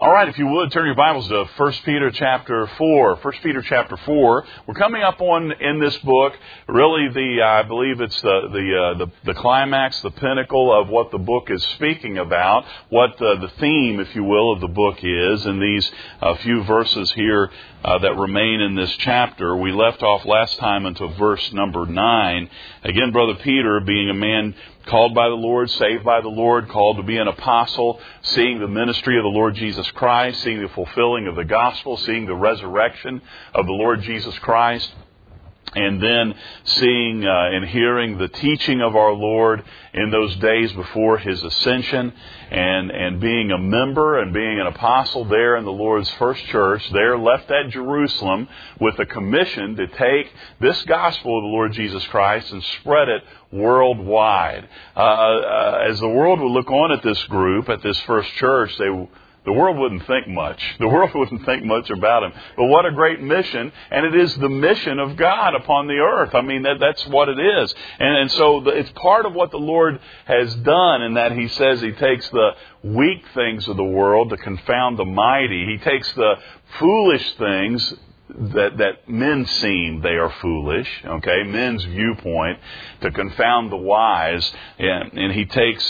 All right, if you would, turn your Bibles to 1 Peter chapter 4. 1 Peter chapter 4. We're coming up on, in this book, really I believe it's the climax, the pinnacle of what the book is speaking about, what the theme, if you will, of the book is, in these few verses here that remain in this chapter. We left off last time until verse number 9. Again, Brother Peter, being a man called by the Lord, saved by the Lord, called to be an apostle, seeing the ministry of the Lord Jesus Christ, seeing the fulfilling of the gospel, seeing the resurrection of the Lord Jesus Christ, and then seeing and hearing the teaching of our Lord in those days before His ascension, and being a member and being an apostle there in the Lord's first church, there left at Jerusalem with a commission to take this gospel of the Lord Jesus Christ and spread it worldwide. As the world would look on at this group, at this first church, the world wouldn't think much. The world wouldn't think much about him. But what a great mission. And it is the mission of God upon the earth. I mean, that's what it is. And so it's part of what the Lord has done, in that He says He takes the weak things of the world to confound the mighty. He takes the foolish things that men seem they are foolish, okay, men's viewpoint, to confound the wise. And He takes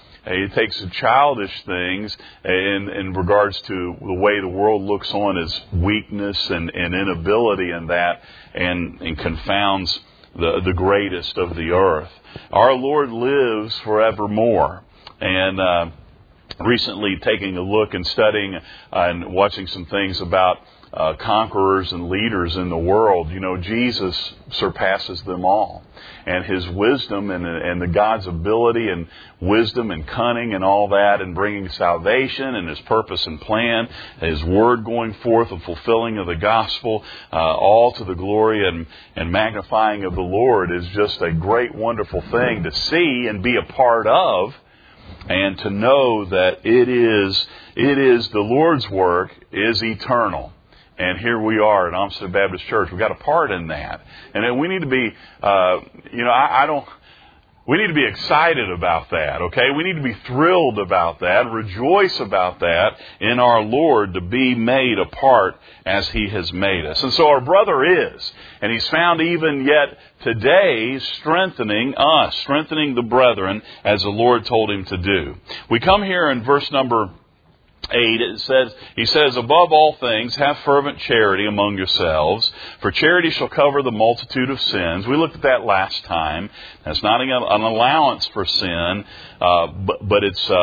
the childish things in regards to the way the world looks on as weakness and inability in that, and confounds the greatest of the earth. Our Lord lives forevermore. And recently taking a look and studying and watching some things about conquerors and leaders in the world, you know, Jesus surpasses them all. And His wisdom and the God's ability and wisdom and cunning and all that, and bringing salvation and His purpose and plan, His word going forth, the fulfilling of the gospel, all to the glory and magnifying of the Lord, is just a great, wonderful thing to see and be a part of. And to know that it is the Lord's work is eternal. And here we are at Amsterdam Baptist Church. We've got a part in that. And we need to be, we need to be excited about that, okay? We need to be thrilled about that, rejoice about that in our Lord, to be made a part as He has made us. And so our brother is, and he's found even yet today strengthening us, strengthening the brethren as the Lord told him to do. We come here in verse number 8, he says, above all things, have fervent charity among yourselves, for charity shall cover the multitude of sins. We looked at that last time. That's not an allowance for sin, but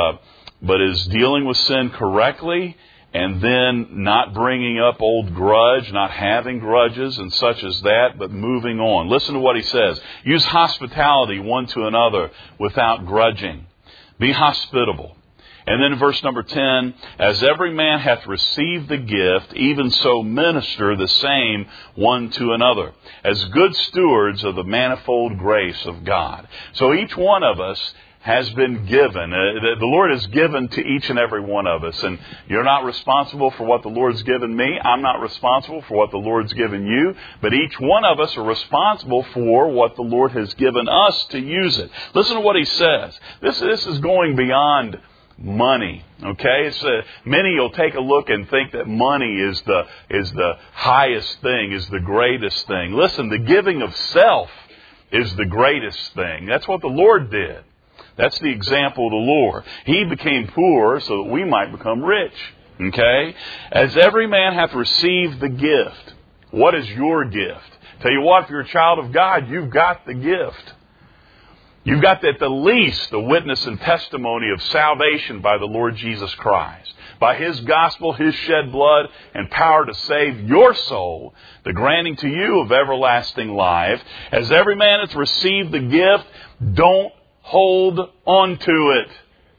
is dealing with sin correctly, and then not bringing up old grudge, not having grudges and such as that, but moving on. Listen to what he says. Use hospitality one to another without grudging. Be hospitable. And then in verse number 10, as every man hath received the gift, even so minister the same one to another, as good stewards of the manifold grace of God. So each one of us has been given. The Lord has given to each and every one of us. And you're not responsible for what the Lord's given me. I'm not responsible for what the Lord's given you. But each one of us are responsible for what the Lord has given us to use it. Listen to what he says. This is going beyond money, okay? Many will take a look and think that money is the highest thing, is the greatest thing. Listen, the giving of self is the greatest thing. That's what the Lord did. That's the example of the Lord. He became poor so that we might become rich, okay? As every man hath received the gift. What is your gift? Tell you what, if you're a child of God, you've got the gift. You've got at the least the witness and testimony of salvation by the Lord Jesus Christ. By His gospel, His shed blood, and power to save your soul, the granting to you of everlasting life. As every man hath received the gift, don't hold on to it.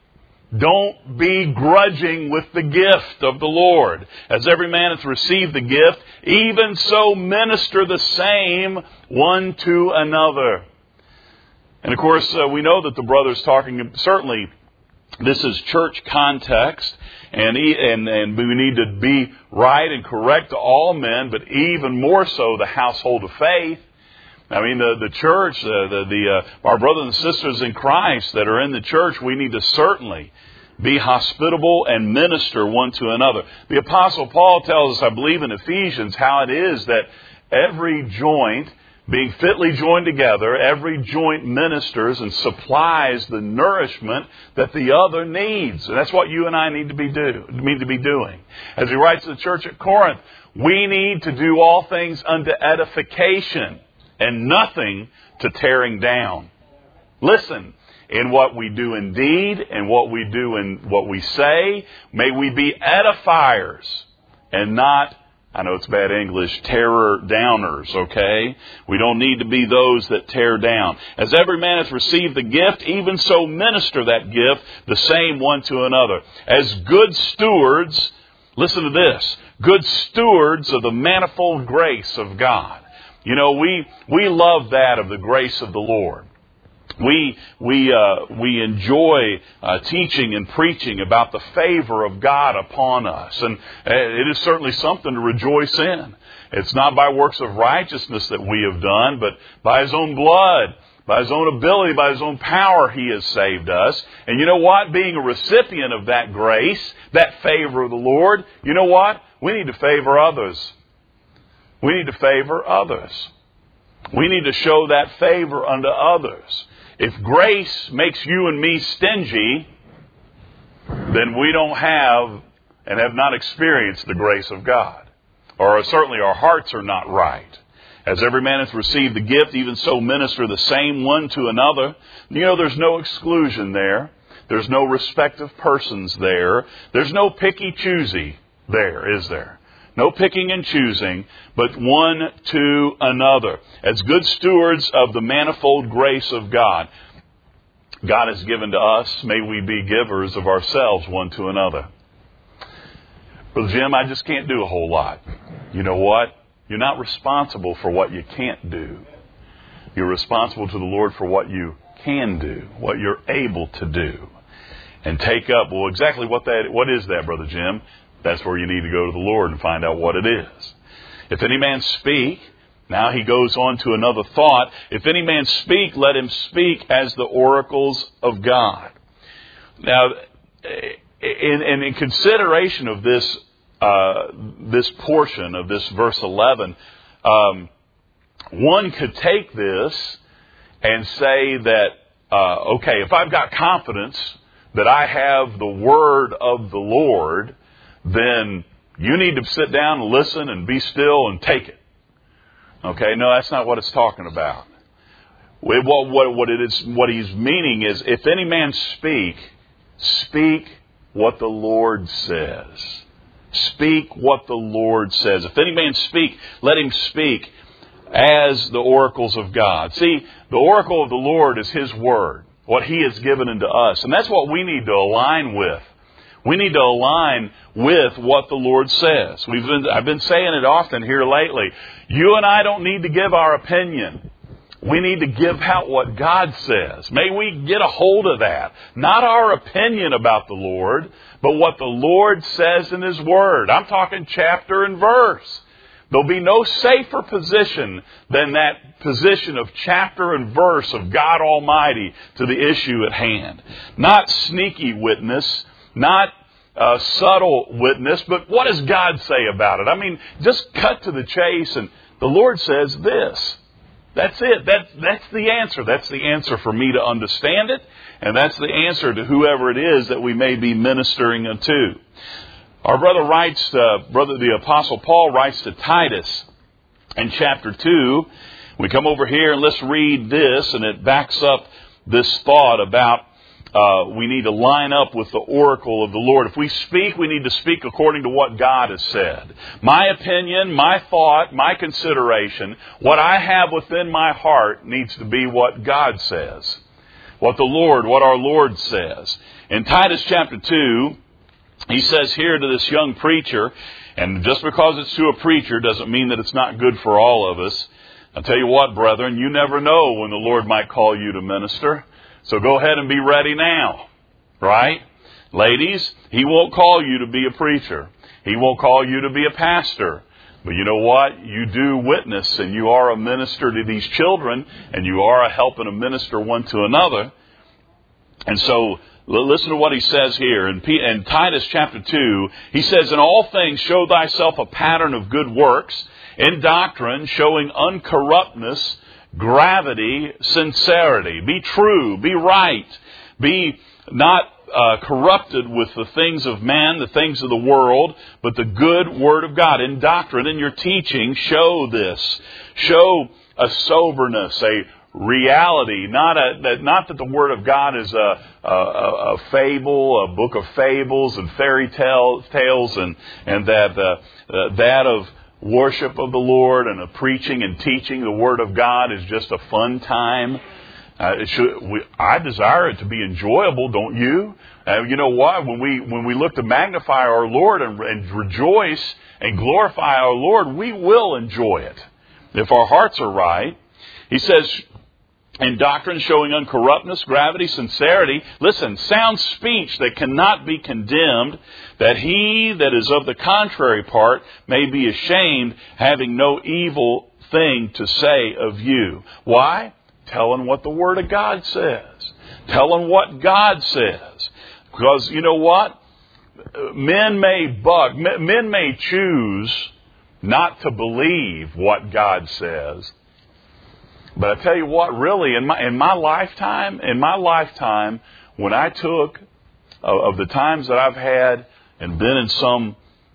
Don't be grudging with the gift of the Lord. As every man hath received the gift, even so minister the same one to another. And of course, we know that the brother's talking, certainly this is church context, and we need to be right and correct to all men, but even more so the household of faith. I mean, the church, our brothers and sisters in Christ that are in the church, we need to certainly Be hospitable and minister one to another. The Apostle Paul tells us, I believe in Ephesians, how it is that every joint, being fitly joined together, every joint ministers and supplies the nourishment that the other needs. And that's what you and I need to be doing. As he writes to the church at Corinth, we need to do all things unto edification and nothing to tearing down. Listen, in what we do in deed and what we do in what we say, may we be edifiers and not, I know it's bad English, terror downers, okay? We don't need to be those that tear down. As every man hath received the gift, even so minister that gift, the same one to another. As good stewards, listen to this, good stewards of the manifold grace of God. You know, we love that of the grace of the Lord. We enjoy teaching and preaching about the favor of God upon us. And it is certainly something to rejoice in. It's not by works of righteousness that we have done, but by His own blood, by His own ability, by His own power, He has saved us. And you know what? Being a recipient of that grace, that favor of the Lord, you know what? We need to favor others. We need to favor others. We need to show that favor unto others. If grace makes you and me stingy, then we don't have and have not experienced the grace of God. Or certainly our hearts are not right. As every man hath received the gift, even so minister the same one to another. You know, there's no exclusion there. There's no respect of persons there. There's no picky-choosy there, is there? No picking and choosing, but one to another. As good stewards of the manifold grace of God, God has given to us, may we be givers of ourselves one to another. Brother Jim, I just can't do a whole lot. You know what? You're not responsible for what you can't do. You're responsible to the Lord for what you can do, what you're able to do. And take up, well, exactly what is that, Brother Jim? That's where you need to go to the Lord and find out what it is. If any man speak, now he goes on to another thought. If any man speak, let him speak as the oracles of God. Now, in consideration of this portion of this verse 11, one could take this and say that, okay, if I've got confidence that I have the word of the Lord, then you need to sit down and listen and be still and take it. Okay, no, that's not what it's talking about. What he's meaning is, if any man speak what the Lord says. Speak what the Lord says. If any man speak, let him speak as the oracles of God. See, the oracle of the Lord is His word, what He has given unto us. And that's what we need to align with. We need to align with what the Lord says. I've been saying it often here lately. You and I don't need to give our opinion. We need to give out what God says. May we get a hold of that. Not our opinion about the Lord, but what the Lord says in His Word. I'm talking chapter and verse. There'll be no safer position than that position of chapter and verse of God Almighty to the issue at hand. Not sneaky witness, not subtle witness, but what does God say about it? I mean, just cut to the chase, and the Lord says this. That's it. That's the answer. That's the answer for me to understand it, and that's the answer to whoever it is that we may be ministering unto. Our brother writes, the Apostle Paul writes to Titus in chapter 2. We come over here and let's read this, and it backs up this thought about we need to line up with the oracle of the Lord. If we speak, we need to speak according to what God has said. My opinion, my thought, my consideration, what I have within my heart needs to be what God says. What our Lord says. In Titus chapter 2, he says here to this young preacher, and just because it's to a preacher doesn't mean that it's not good for all of us. I'll tell you what, brethren, you never know when the Lord might call you to minister. So go ahead and be ready now, right? Ladies, He won't call you to be a preacher. He won't call you to be a pastor. But you know what? You do witness, and you are a minister to these children, and you are a helping a minister one to another. And so Listen to what he says here. In Titus chapter 2, he says, "In all things show thyself a pattern of good works, in doctrine showing uncorruptness, gravity, sincerity. Be true, be right, be not corrupted with the things of man, the things of the world, but the good Word of God." In doctrine, in your teaching, show this. Show a soberness, a reality, not that the Word of God is a fable, a book of fables and fairy tales, and that of worship of the Lord and of preaching and teaching the Word of God is just a fun time. I desire it to be enjoyable, don't you? You know what? When we look to magnify our Lord and rejoice and glorify our Lord, we will enjoy it if our hearts are right. He says, in doctrine showing uncorruptness, gravity, sincerity. Listen, sound speech that cannot be condemned, that he that is of the contrary part may be ashamed, having no evil thing to say of you. Why? Telling what the Word of God says. Telling what God says. Because you know what? Men may choose not to believe what God says. But I tell you what, really, in my lifetime, when I took of the times that I've had and been in some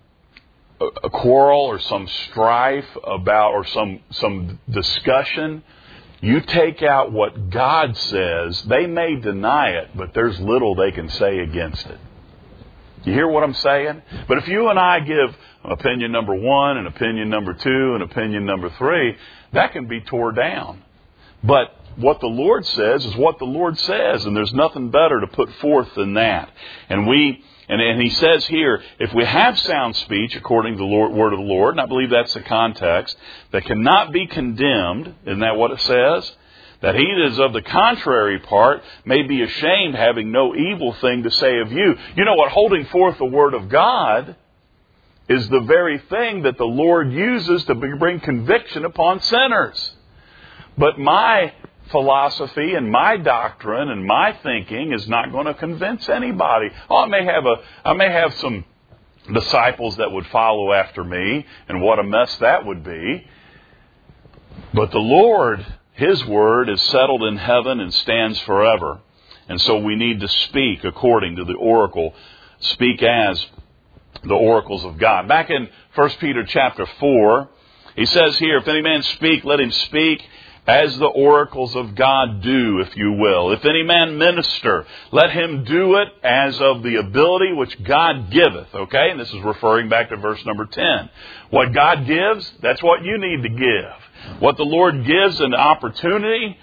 a quarrel or some strife about or some discussion, you take out what God says. They may deny it, but there's little they can say against it. You hear what I'm saying? But if you and I give opinion number 1 and opinion number 2 and opinion number 3, that can be tore down. But what the Lord says is what the Lord says, and there's nothing better to put forth than that. And he says here, if we have sound speech according to the word of the Lord, and I believe that's the context, that cannot be condemned, isn't that what it says? That he that is of the contrary part may be ashamed, having no evil thing to say of you. You know what? Holding forth the Word of God is the very thing that the Lord uses to bring conviction upon sinners. But my philosophy and my doctrine and my thinking is not going to convince anybody. I may have some disciples that would follow after me, and what a mess that would be. But the Lord, His Word is settled in heaven and stands forever. And so we need to speak according to the oracle, speak as the oracles of God. Back in 1 Peter chapter 4, he says here, if any man speak, let him speak as the oracles of God do, if you will. If any man minister, let him do it as of the ability which God giveth. Okay? And this is referring back to verse number 10. What God gives, that's what you need to give. What the Lord gives in opportunity,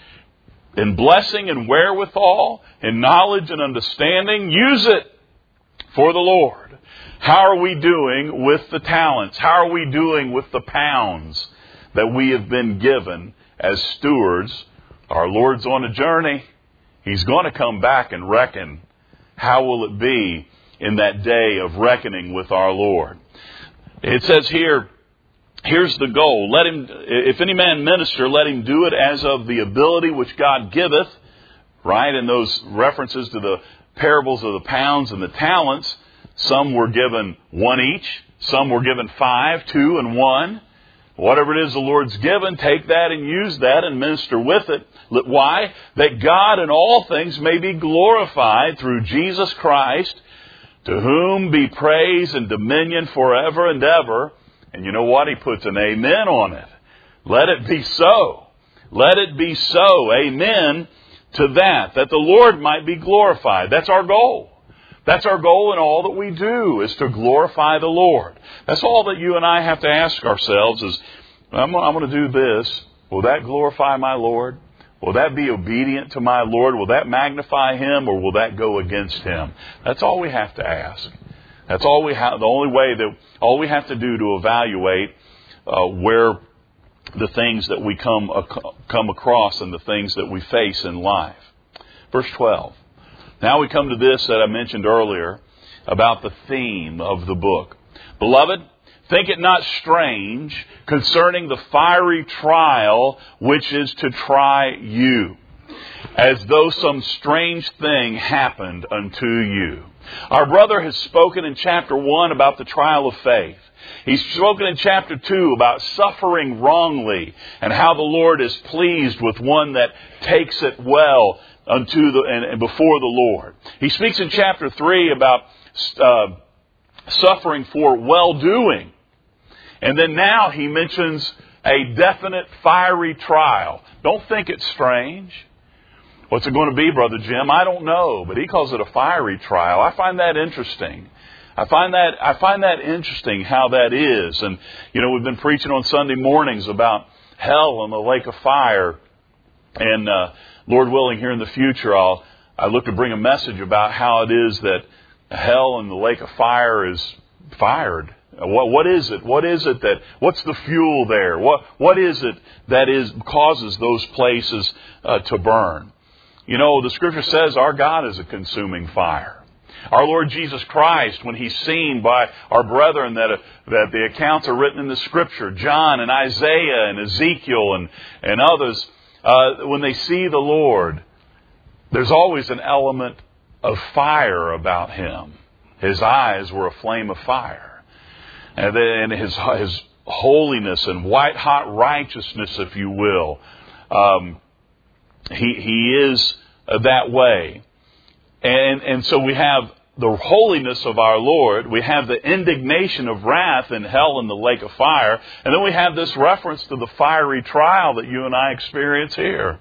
in blessing and wherewithal, in knowledge and understanding, use it for the Lord. How are we doing with the talents? How are we doing with the pounds that we have been given as stewards? Our Lord's on a journey. He's going to come back and reckon. How will it be in that day of reckoning with our Lord? It says here, here's the goal. Let him, if any man minister, let him do it as of the ability which God giveth. Right? And those references to the parables of the pounds and the talents, some were given 1 each. Some were given 5, 2, and 1. Whatever it is the Lord's given, take that and use that and minister with it. Why? That God in all things may be glorified through Jesus Christ, to whom be praise and dominion forever and ever. And you know what? He puts an amen on it. Let it be so. Let it be so. Amen to that the Lord might be glorified. That's our goal. That's our goal in all that we do, is to glorify the Lord. That's all that you and I have to ask ourselves is, I'm going to do this. Will that glorify my Lord? Will that be obedient to my Lord? Will that magnify Him, or will that go against Him? That's all we have to ask. That's all we have. All we have to do to evaluate where the things that we come across and the things that we face in life. Verse 12. Now we come to this that I mentioned earlier about the theme of the book. Beloved, think it not strange concerning the fiery trial which is to try you, as though some strange thing happened unto you. Our brother has spoken in chapter 1 about the trial of faith. He's spoken in chapter 2 about suffering wrongly and how the Lord is pleased with one that takes it well and before the Lord. He speaks in chapter 3 about suffering for well-doing. And then now he mentions a definite fiery trial. Don't think it's strange. What's it going to be, Brother Jim? I don't know, but he calls it a fiery trial. I find that interesting. I find that interesting how that is. And, we've been preaching on Sunday mornings about hell and the lake of fire. And, Lord willing, here in the future, I look to bring a message about how it is that hell and the lake of fire is fired. What is it? What's the fuel there? What is it that causes those places to burn? The Scripture says our God is a consuming fire. Our Lord Jesus Christ, when He's seen by our brethren that the accounts are written in the Scripture, John and Isaiah and Ezekiel and others, when they see the Lord, there's always an element of fire about Him. His eyes were a flame of fire. And His holiness and white-hot righteousness, if you will, He is that way. And so we have the holiness of our Lord. We have the indignation of wrath in hell and the lake of fire. And then we have this reference to the fiery trial that you and I experience here.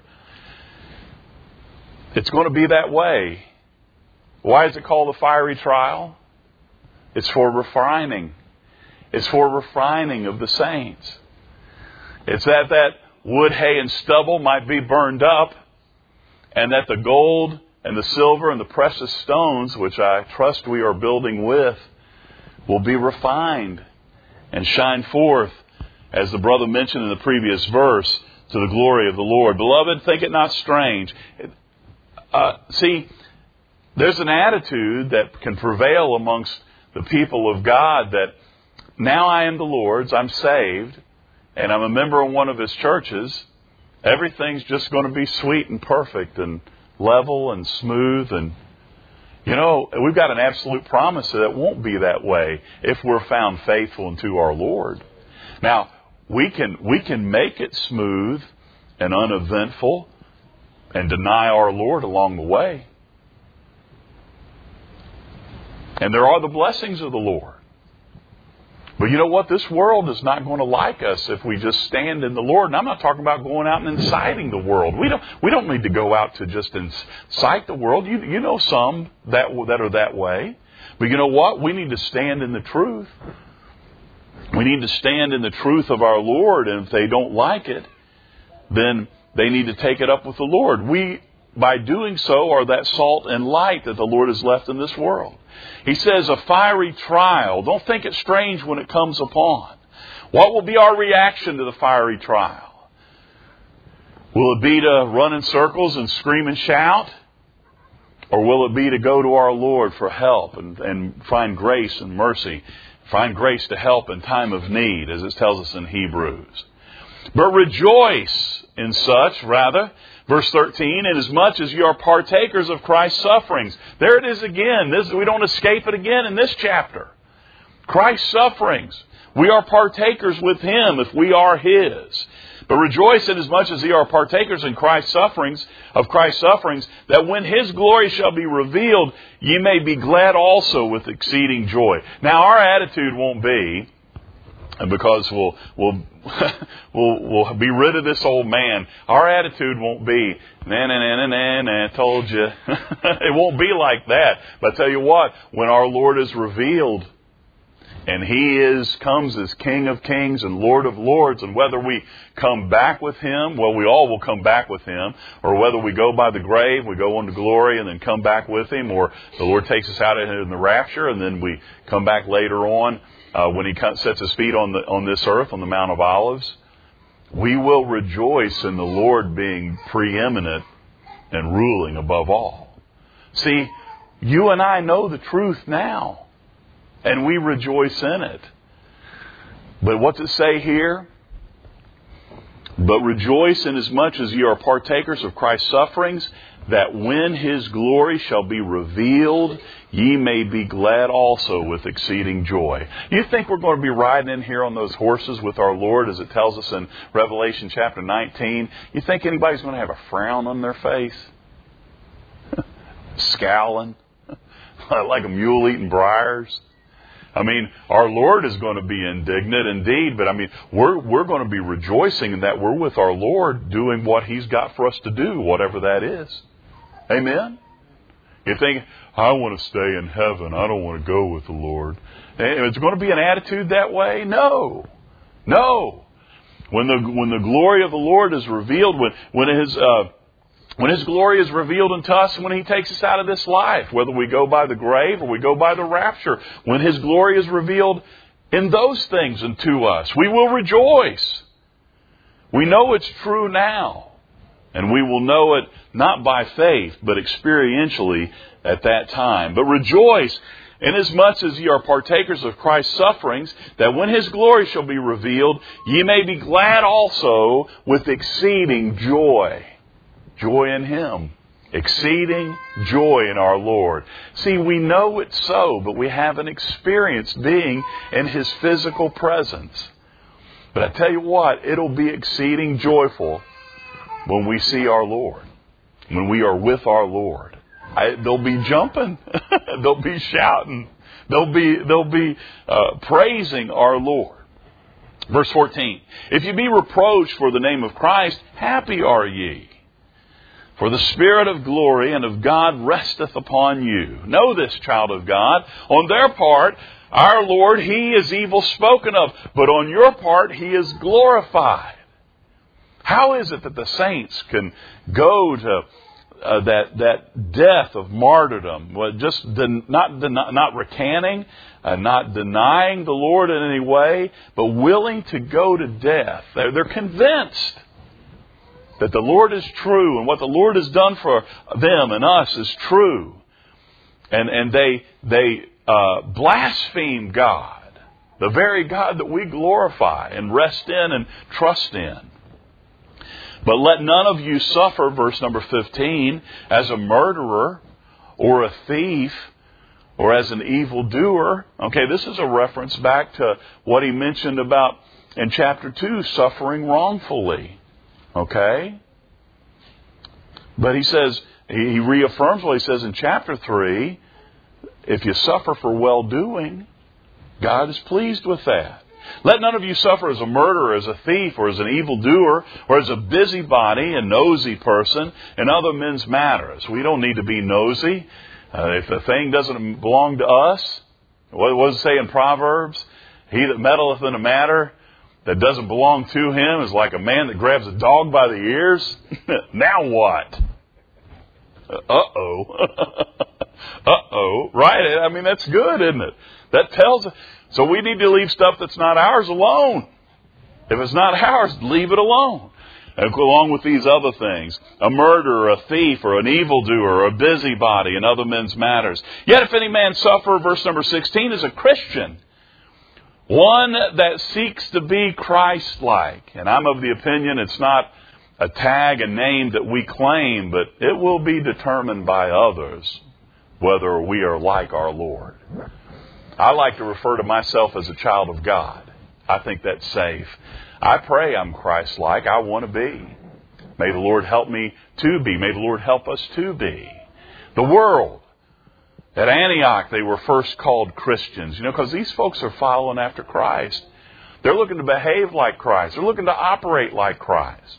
It's going to be that way. Why is it called a fiery trial? It's for refining. It's for refining of the saints. It's that wood, hay, and stubble might be burned up, and that the gold and the silver and the precious stones, which I trust we are building with, will be refined and shine forth, as the brother mentioned in the previous verse, to the glory of the Lord. Beloved, think it not strange. See, there's an attitude that can prevail amongst the people of God that now I am the Lord's, I'm saved, and I'm a member of one of His churches. Everything's just going to be sweet and perfect and level and smooth. And, we've got an absolute promise that it won't be that way if we're found faithful unto our Lord. Now, we can make it smooth and uneventful and deny our Lord along the way. And there are the blessings of the Lord. But you know what? This world is not going to like us if we just stand in the Lord. And I'm not talking about going out and inciting the world. We don't need to go out to just incite the world. You know some that are that way. But you know what? We need to stand in the truth. We need to stand in the truth of our Lord. And if they don't like it, then they need to take it up with the Lord. We, by doing so, are that salt and light that the Lord has left in this world. He says a fiery trial. Don't think it strange when it comes upon. What will be our reaction to the fiery trial? Will it be to run in circles and scream and shout? Or will it be to go to our Lord for help and find grace and mercy? Find grace to help in time of need, as it tells us in Hebrews. But rejoice in such, rather. Verse 13, inasmuch as you are partakers of Christ's sufferings. There it is again. We don't escape it again in this chapter. Christ's sufferings. We are partakers with Him if we are His. But rejoice inasmuch as ye are partakers in Christ's sufferings, that when His glory shall be revealed, ye may be glad also with exceeding joy. Now our attitude won't be, and because we'll be rid of this old man, our attitude won't be, I told you. It won't be like that. But I tell you what, when our Lord is revealed, and He comes as King of Kings and Lord of Lords, and whether we come back with Him, well, we all will come back with Him, or whether we go by the grave, we go on to glory and then come back with Him, or the Lord takes us out in the rapture and then we come back later on when He sets His feet on this earth, on the Mount of Olives, we will rejoice in the Lord being preeminent and ruling above all. See, you and I know the truth now, and we rejoice in it. But what's it say here? But rejoice inasmuch as ye are partakers of Christ's sufferings, that when His glory shall be revealed, ye may be glad also with exceeding joy. You think we're going to be riding in here on those horses with our Lord, as it tells us in Revelation chapter 19? You think anybody's going to have a frown on their face? Scowling? Like a mule eating briars? I mean, our Lord is going to be indignant indeed, but I mean, we're going to be rejoicing in that we're with our Lord doing what He's got for us to do, whatever that is. Amen? You think, I want to stay in heaven. I don't want to go with the Lord. It's going to be an attitude that way? No. No. When the glory of the Lord is revealed, when His glory is revealed unto us, when He takes us out of this life, whether we go by the grave or we go by the rapture, when His glory is revealed in those things unto us, we will rejoice. We know it's true now. And we will know it not by faith, but experientially at that time. But rejoice inasmuch as ye are partakers of Christ's sufferings, that when His glory shall be revealed, ye may be glad also with exceeding joy. Joy in Him. Exceeding joy in our Lord. See, we know it's so, but we haven't experienced being in His physical presence. But I tell you what, it'll be exceeding joyful when we see our Lord, when we are with our Lord. They'll be jumping. They'll be shouting. They'll be praising our Lord. Verse 14. If you be reproached for the name of Christ, happy are ye. For the Spirit of glory and of God resteth upon you. Know this, child of God. On their part, our Lord, He is evil spoken of. But on your part, He is glorified. How is it that the saints can go to that death of martyrdom, just not recanting, not denying the Lord in any way, but willing to go to death? They're convinced that the Lord is true and what the Lord has done for them and us is true. And they blaspheme God, the very God that we glorify and rest in and trust in. But let none of you suffer, verse number 15, as a murderer or a thief or as an evildoer. Okay, this is a reference back to what he mentioned about in chapter 2, suffering wrongfully. Okay? But he says, he reaffirms what he says in chapter 3, if you suffer for well-doing, God is pleased with that. Let none of you suffer as a murderer, as a thief, or as an evildoer, or as a busybody, a nosy person in other men's matters. We don't need to be nosy. If the thing doesn't belong to us, what does it say in Proverbs? He that meddleth in a matter that doesn't belong to him is like a man that grabs a dog by the ears. Now what? Uh-oh. Uh-oh. Right? I mean, that's good, isn't it? That tells us. So we need to leave stuff that's not ours alone. If it's not ours, leave it alone. And along with these other things, a murderer, a thief, or an evildoer, or a busybody in other men's matters. Yet if any man suffer, verse number 16, is a Christian, one that seeks to be Christ-like. And I'm of the opinion it's not a tag, a name that we claim, but it will be determined by others whether we are like our Lord. I like to refer to myself as a child of God. I think that's safe. I pray I'm Christ-like. I want to be. May the Lord help me to be. May the Lord help us to be. The world. At Antioch, they were first called Christians. You know, because these folks are following after Christ. They're looking to behave like Christ. They're looking to operate like Christ.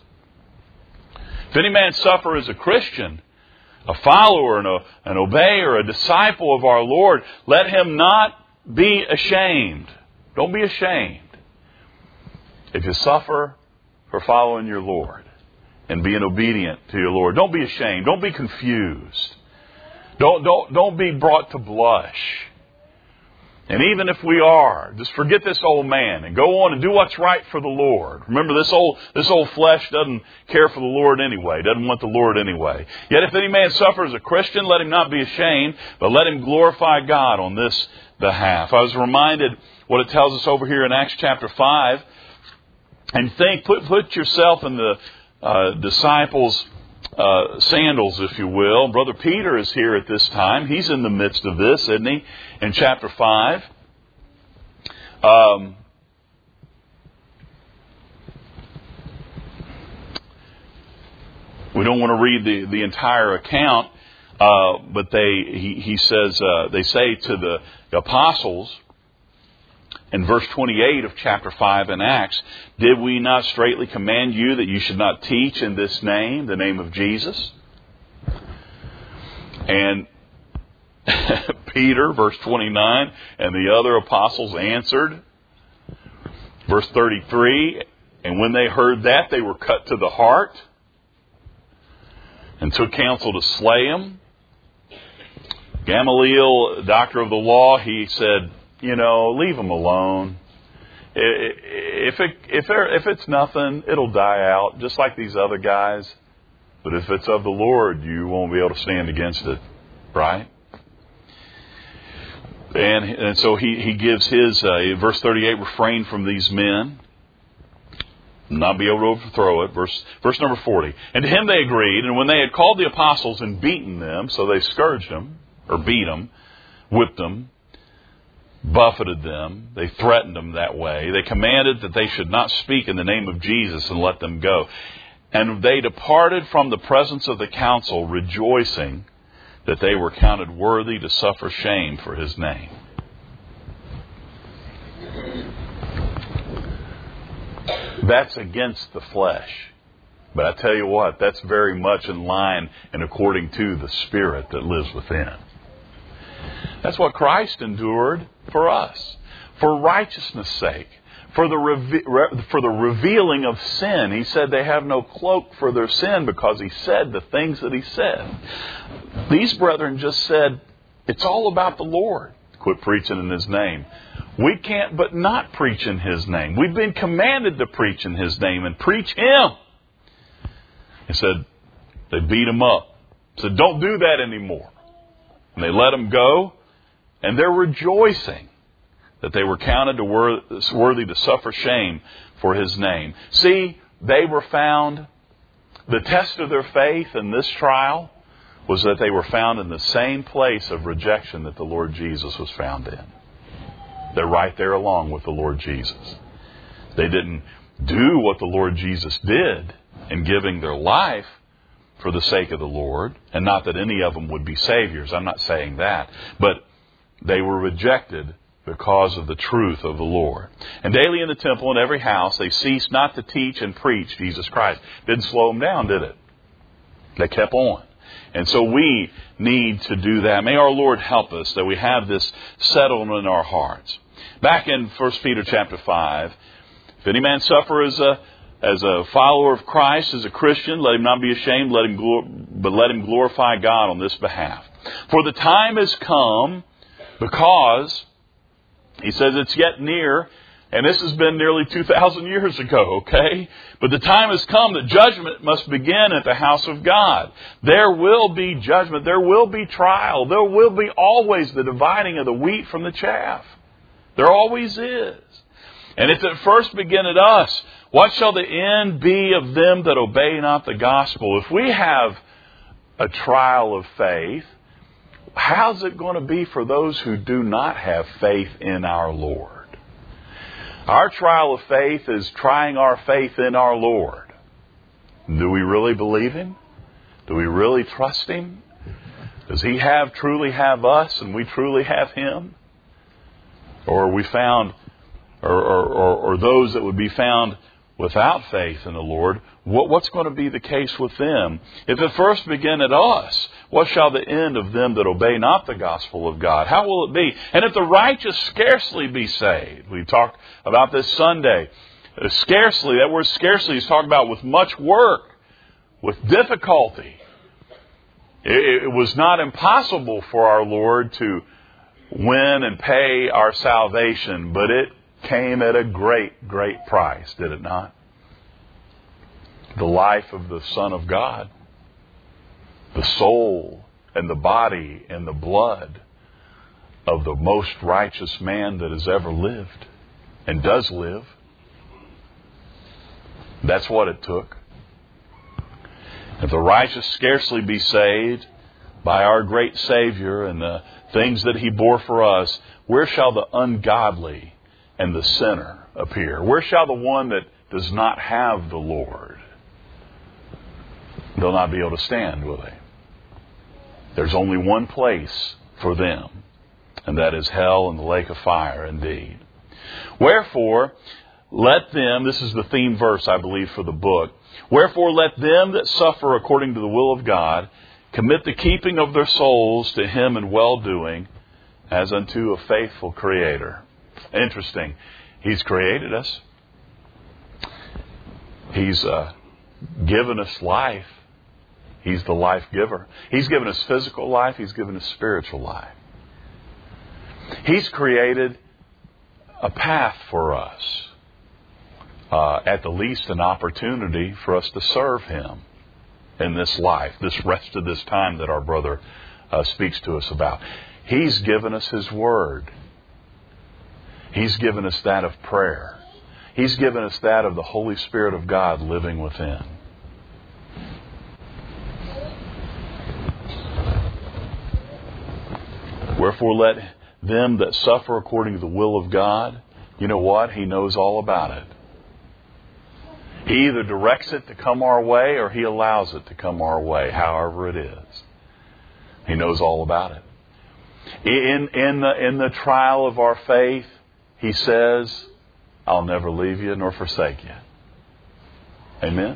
If any man suffer as a Christian, a follower, an obeyer, a disciple of our Lord, let him not be ashamed. Don't be ashamed. If you suffer for following your Lord and being obedient to your Lord, don't be ashamed. Don't be confused. Don't be brought to blush. And even if we are, just forget this old man and go on and do what's right for the Lord. Remember, this old flesh doesn't care for the Lord anyway, doesn't want the Lord anyway. Yet if any man suffer as a Christian, let him not be ashamed, but let him glorify God on this behalf. I was reminded what it tells us over here in Acts chapter 5. And put yourself in the disciples' sandals, if you will. Brother Peter is here at this time. He's in the midst of this, isn't he? In chapter 5. We don't want to read the entire account, but he says they say to the apostles in verse 28 of chapter 5 in Acts, "Did we not straitly command you that you should not teach in this name, the name of Jesus?" And Peter, verse 29, and the other apostles answered, verse 33, "And when they heard that, they were cut to the heart and took counsel to slay him." Gamaliel, doctor of the law, he said, leave him alone. If it's nothing, it'll die out, just like these other guys. But if it's of the Lord, you won't be able to stand against it, right? And so he gives his, verse 38, refrain from these men, not be able to overthrow it. Verse number 40. "And to him they agreed, and when they had called the apostles and beaten them," so they scourged them, or beat them, whipped them, buffeted them, they threatened them that way. They commanded that they should not speak in the name of Jesus and let them go. "And they departed from the presence of the council, rejoicing that they were counted worthy to suffer shame for his name." That's against the flesh. But I tell you what, that's very much in line and according to the Spirit that lives within. That's what Christ endured for us, for righteousness' sake, for the revealing of sin. He said they have no cloak for their sin because he said the things that he said. These brethren just said, it's all about the Lord. Quit preaching in his name. We can't but not preach in his name. We've been commanded to preach in his name and preach him. He said, they beat him up. Said, don't do that anymore. And they let him go. And they're rejoicing that they were counted worthy to suffer shame for his name. See, they were found, the test of their faith in this trial was that they were found in the same place of rejection that the Lord Jesus was found in. They're right there along with the Lord Jesus. They didn't do what the Lord Jesus did in giving their life for the sake of the Lord, and not that any of them would be saviors. I'm not saying that. But they were rejected because of the truth of the Lord. And daily in the temple and every house, they ceased not to teach and preach Jesus Christ. Didn't slow them down, did it? They kept on. And so we need to do that. May our Lord help us that we have this settled in our hearts. Back in 1 Peter chapter 5, if any man suffer as a follower of Christ, as a Christian, let him not be ashamed, but let him glorify God on this behalf. For the time has come, because he says it's yet near, and this has been nearly 2,000 years ago, okay? But the time has come that judgment must begin at the house of God. There will be judgment. There will be trial. There will be always the dividing of the wheat from the chaff. There always is. And if it first begin at us, what shall the end be of them that obey not the gospel? If we have a trial of faith, how's it going to be for those who do not have faith in our Lord? Our trial of faith is trying our faith in our Lord. Do we really believe Him? Do we really trust Him? Does He truly have us and we truly have Him? Or are we found, or those that would be found without faith in the Lord, what's going to be the case with them? If it first begin at us, what shall the end of them that obey not the gospel of God? How will it be? And if the righteous scarcely be saved, we talked about this Sunday. Scarcely, that word scarcely is talking about with much work, with difficulty. It was not impossible for our Lord to win and pay our salvation, but it came at a great, great price, did it not? The life of the Son of God, the soul and the body and the blood of the most righteous man that has ever lived and does live. That's what it took. If the righteous scarcely be saved by our great Savior and the things that He bore for us, where shall the ungodly and the sinner appear? Where shall the one that does not have the Lord? They'll not be able to stand, will they? There's only one place for them, and that is hell and the lake of fire indeed. Wherefore, let them, this is the theme verse, I believe, for the book. Wherefore, let them that suffer according to the will of God commit the keeping of their souls to Him in well-doing, as unto a faithful Creator. Interesting. He's created us. He's given us life. He's the life giver. He's given us physical life. He's given us spiritual life. He's created a path for us. At the least an opportunity for us to serve Him in this life, this rest of this time that our brother speaks to us about. He's given us His Word. He's given us that of prayer. He's given us that of the Holy Spirit of God living within. Wherefore let them that suffer according to the will of God, you know what? He knows all about it. He either directs it to come our way or He allows it to come our way, however it is. He knows all about it. In the trial of our faith, He says, I'll never leave you nor forsake you. Amen?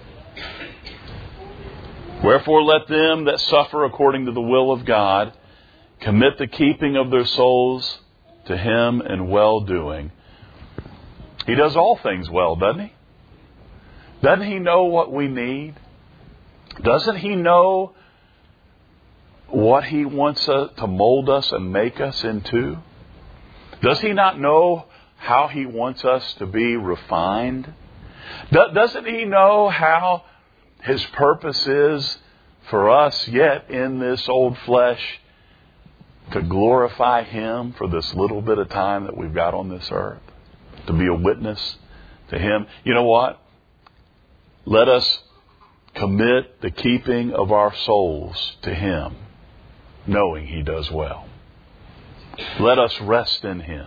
Wherefore let them that suffer according to the will of God commit the keeping of their souls to Him in well-doing. He does all things well, doesn't He? Doesn't He know what we need? Doesn't He know what He wants to mold us and make us into? Does He not know how He wants us to be refined? Doesn't He know how His purpose is for us yet in this old flesh to glorify Him for this little bit of time that we've got on this earth? To be a witness to Him. You know what? Let us commit the keeping of our souls to Him, knowing He does well. Let us rest in Him.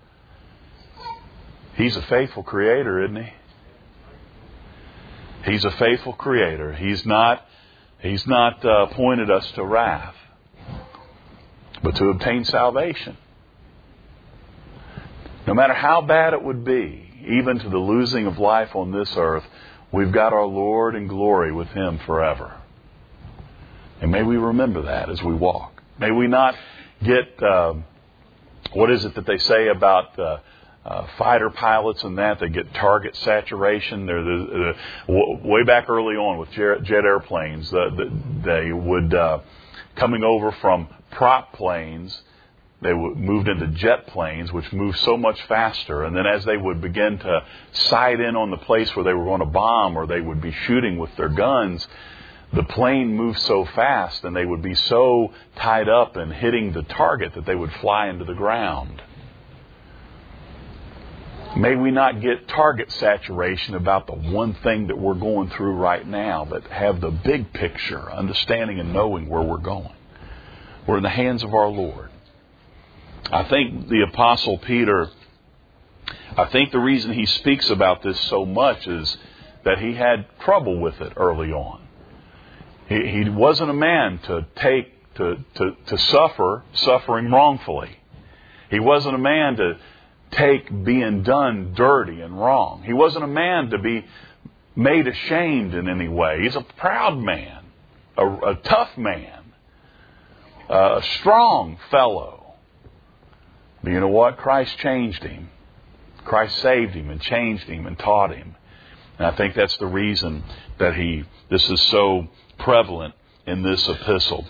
He's a faithful Creator, isn't He? He's a faithful Creator. He's not appointed us to wrath, but to obtain salvation. No matter how bad it would be, even to the losing of life on this earth, we've got our Lord in glory with Him forever. And may we remember that as we walk. May we not get, what is it that they say about fighter pilots and that? They get target saturation. Way back early on with jet airplanes, they would, coming over from prop planes, they moved into jet planes, which moved so much faster. And then as they would begin to sight in on the place where they were going to bomb, or they would be shooting with their guns, the plane moved so fast and they would be so tied up and hitting the target that they would fly into the ground. May we not get target saturation about the one thing that we're going through right now, but have the big picture, understanding and knowing where we're going. We're in the hands of our Lord. I think the Apostle Peter, I think the reason he speaks about this so much is that he had trouble with it early on. He wasn't a man to suffer suffering wrongfully. He wasn't a man to take being done dirty and wrong. He wasn't a man to be made ashamed in any way. He's a proud man, a tough man, a strong fellow. But you know what? Christ changed him. Christ saved him and changed him and taught him. And I think that's the reason that this is so prevalent in this epistle.